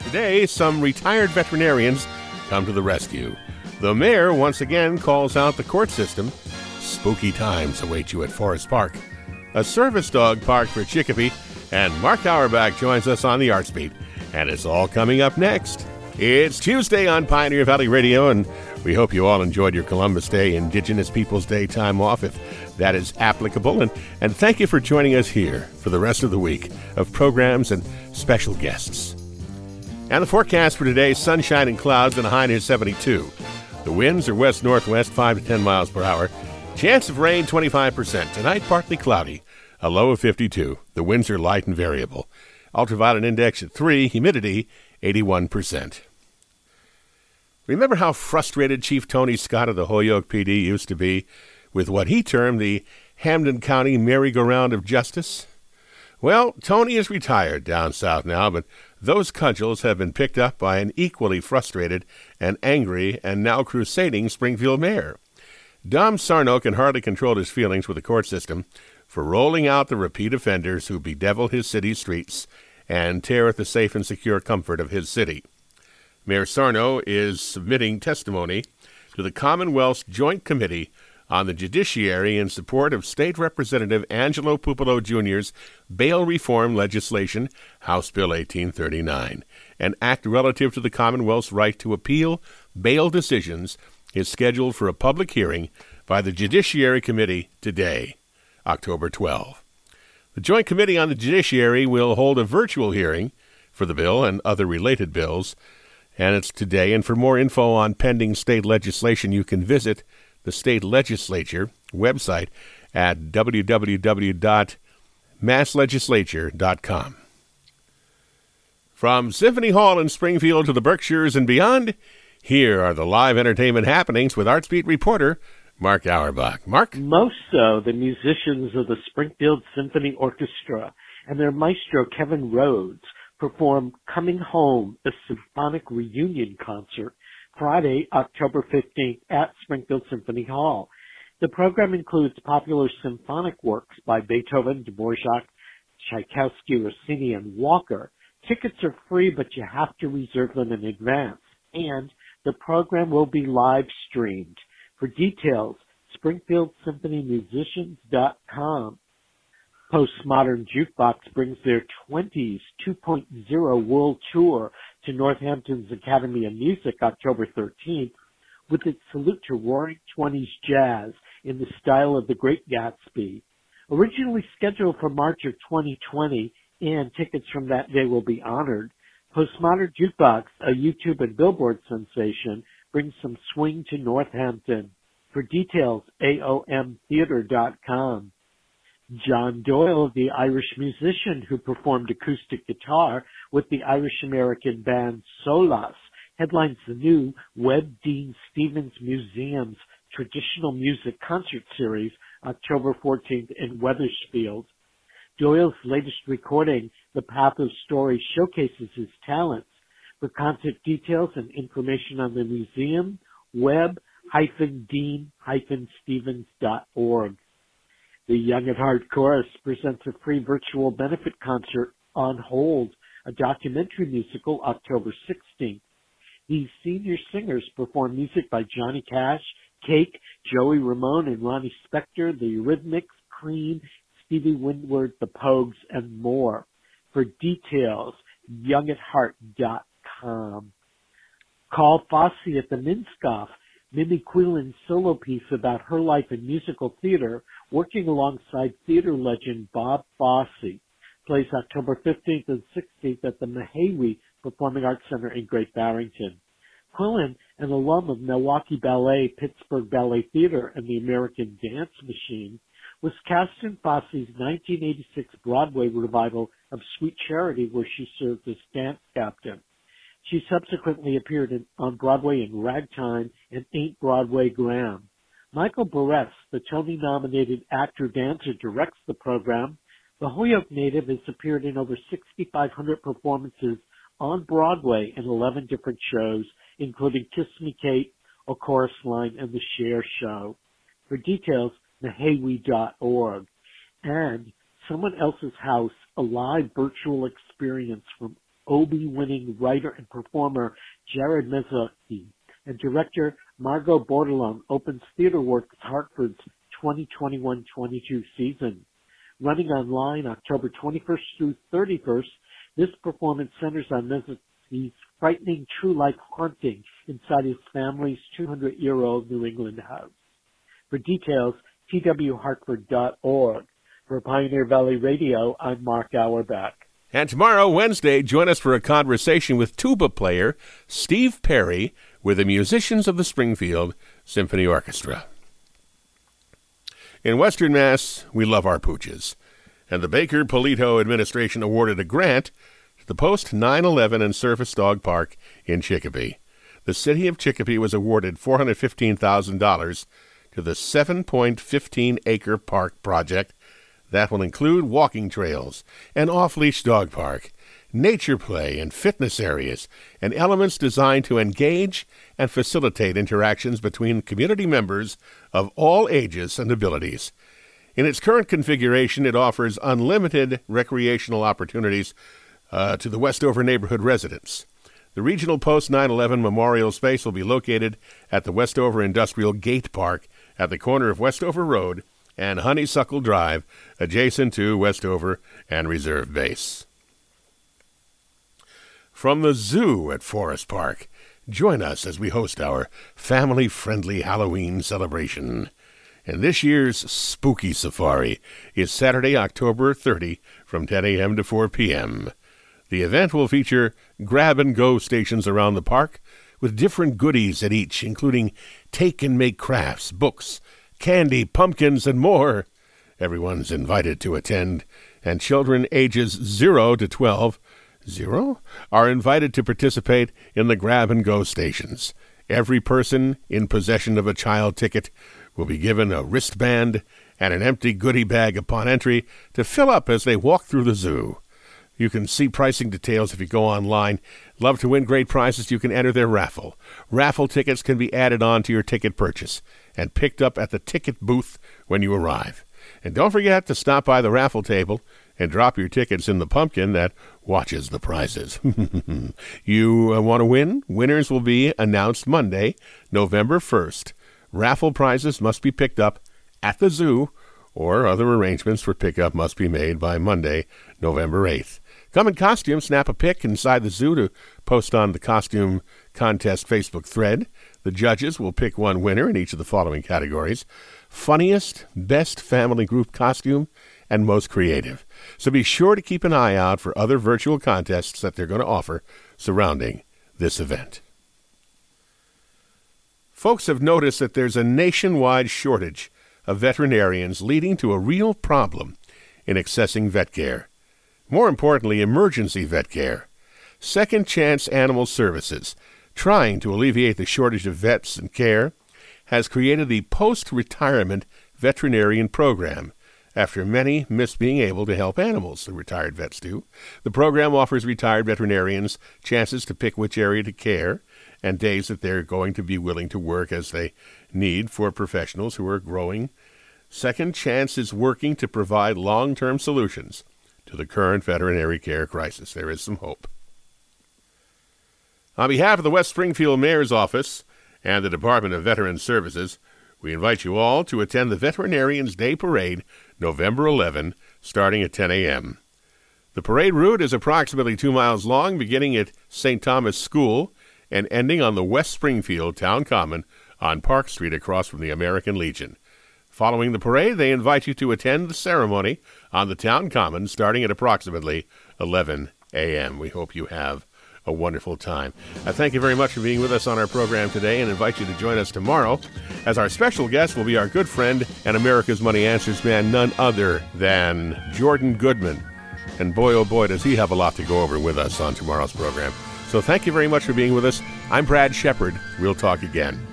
Today, some retired veterinarians come to the rescue. The mayor once again calls out the court system. Spooky times await you at Forest Park. A service dog park for Chicopee. And Mark Auerbach joins us on the Arts Beat. And it's all coming up next. It's Tuesday on Pioneer Valley Radio, and we hope you all enjoyed your Columbus Day, Indigenous Peoples Day time off, if that is applicable. And thank you for joining us here for the rest of the week of programs and special guests. And the forecast for today, sunshine and clouds and a high near 72. The winds are west-northwest, 5 to 10 miles per hour. Chance of rain, 25%. Tonight, partly cloudy. A low of 52. The winds are light and variable. Ultraviolet index at 3. Humidity, 81%. Remember how frustrated Chief Tony Scott of the Holyoke PD used to be with what he termed the Hampden County merry-go-round of justice? Well, Tony is retired down south now, but those cudgels have been picked up by an equally frustrated and angry and now crusading Springfield mayor. Dom Sarno can hardly control his feelings with the court system for rolling out the repeat offenders who bedevil his city's streets and tear at the safe and secure comfort of his city. Mayor Sarno is submitting testimony to the Commonwealth's Joint Committee on the Judiciary in support of State Representative Angelo Pupolo Jr.'s bail reform legislation, House Bill 1839. An act relative to the Commonwealth's right to appeal bail decisions is scheduled for a public hearing by the Judiciary Committee today, October 12. The Joint Committee on the Judiciary will hold a virtual hearing for the bill and other related bills, and it's today. And for more info on pending state legislation, you can visit the state legislature website at www.masslegislature.com. From Symphony Hall in Springfield to the Berkshires and beyond, here are the live entertainment happenings with ArtsBeat reporter Mark Auerbach. Mark? Most so, the musicians of the Springfield Symphony Orchestra and their maestro Kevin Rhodes perform Coming Home, a symphonic reunion concert, Friday, October 15th at Springfield Symphony Hall. The program includes popular symphonic works by Beethoven, Dvorak, Tchaikovsky, Rossini, and Walker. Tickets are free, but you have to reserve them in advance. And the program will be live streamed. For details, SpringfieldSymphonyMusicians.com. Postmodern Jukebox brings their 20s 2.0 World Tour to Northampton's Academy of Music October 13th with its salute to roaring 20s jazz in the style of The Great Gatsby. Originally scheduled for March of 2020, and tickets from that day will be honored, Postmodern Jukebox, a YouTube and Billboard sensation, brings some swing to Northampton. For details, aomtheater.com. John Doyle, the Irish musician who performed acoustic guitar with the Irish-American band Solas, headlines the new Webb Dean Stevens Museum's Traditional Music Concert Series October 14th in Wethersfield. Doyle's latest recording, The Path of Story, showcases his talents. For concert details and information on the museum, web-dean-stevens.org. The Young at Heart Chorus presents a free virtual benefit concert, On Hold, a documentary musical, October 16th. These senior singers perform music by Johnny Cash, Cake, Joey Ramone, and Ronnie Spector, the Eurythmics, Cream, Stevie Wonder, the Pogues, and more. For details, youngatheart.com. Call Fosse at the Minskoff, Mimi Quillen's solo piece about her life in musical theater, working alongside theater legend Bob Fosse, plays October 15th and 16th at the Mahawi Performing Arts Center in Great Barrington. Quillen, an alum of Milwaukee Ballet, Pittsburgh Ballet Theater, and the American Dance Machine, was cast in Fosse's 1986 Broadway revival of Sweet Charity, where she served as dance captain. She subsequently appeared on Broadway in Ragtime and Ain't Broadway Graham. Michael Burress, the Tony-nominated actor-dancer, directs the program. The Holyoke native has appeared in over 6,500 performances on Broadway in 11 different shows, including Kiss Me Kate, A Chorus Line, and The Cher Show. For details, nahawi.org. And Someone Else's House, a live virtual experience from Obie-winning writer and performer Jared Mezoki and director Margot Bordelon opens TheaterWorks Hartford's 2021-22 season. Running online October 21st through 31st, this performance centers on Mezoki's frightening true-life haunting inside his family's 200-year-old New England house. For details, twhartford.org. For Pioneer Valley Radio, I'm Mark Auerbach. And tomorrow, Wednesday, join us for a conversation with tuba player Steve Perry with the musicians of the Springfield Symphony Orchestra. In Western Mass, we love our pooches, and the Baker-Polito administration awarded a grant to the Post 911 and Service Dog Park in Chicopee. The city of Chicopee was awarded $415,000 to the 7.15-acre park project that will include walking trails, an off-leash dog park, nature play and fitness areas, and elements designed to engage and facilitate interactions between community members of all ages and abilities. In its current configuration, it offers unlimited recreational opportunities to the Westover neighborhood residents. The Regional Post 911 Memorial Space will be located at the Westover Industrial Gate Park at the corner of Westover Road and Honeysuckle Drive, adjacent to Westover and Reserve Base. From the zoo at Forest Park, join us as we host our family-friendly Halloween celebration. And this year's Spooky Safari is Saturday, October 30, from 10 a.m. to 4 p.m. The event will feature grab-and-go stations around the park with different goodies at each, including take-and-make crafts, books, candy, pumpkins, and more. Everyone's invited to attend, and children ages 0 to 12 are invited to participate in the grab-and-go stations. Every person in possession of a child ticket will be given a wristband and an empty goodie bag upon entry to fill up as they walk through the zoo. You can see pricing details if you go online. Love to win great prizes, you can enter their raffle. Raffle tickets can be added on to your ticket purchase and picked up at the ticket booth when you arrive. And don't forget to stop by the raffle table and drop your tickets in the pumpkin that watches the prizes. You want to win? Winners will be announced Monday, November 1st. Raffle prizes must be picked up at the zoo, or other arrangements for pickup must be made by Monday, November 8th. Come in costume, snap a pic inside the zoo to post on the costume contest Facebook thread. The judges will pick one winner in each of the following categories: funniest, best family group costume, and most creative. So be sure to keep an eye out for other virtual contests that they're going to offer surrounding this event. Folks have noticed that there's a nationwide shortage of veterinarians, leading to a real problem in accessing vet care. More importantly, emergency vet care. Second Chance Animal Services, trying to alleviate the shortage of vets and care, has created the Post-Retirement Veterinarian Program. After many miss being able to help animals, the retired vets do. The program offers retired veterinarians chances to pick which area to care and days that they're going to be willing to work as they need for professionals who are growing. Second Chance is working to provide long-term solutions to the current veterinary care crisis. There is some hope. On behalf of the West Springfield Mayor's Office and the Department of Veteran Services, we invite you all to attend the Veterinarians Day Parade, November 11, starting at 10 a.m. The parade route is approximately 2 miles long, beginning at St. Thomas School and ending on the West Springfield Town Common on Park Street across from the American Legion. Following the parade, they invite you to attend the ceremony on the Town Common starting at approximately 11 a.m. We hope you have a wonderful time. I thank you very much for being with us on our program today and invite you to join us tomorrow, as our special guest will be our good friend and America's Money Answers man, none other than Jordan Goodman. And boy, oh boy, does he have a lot to go over with us on tomorrow's program. So thank you very much for being with us. I'm Brad Shepard. We'll talk again.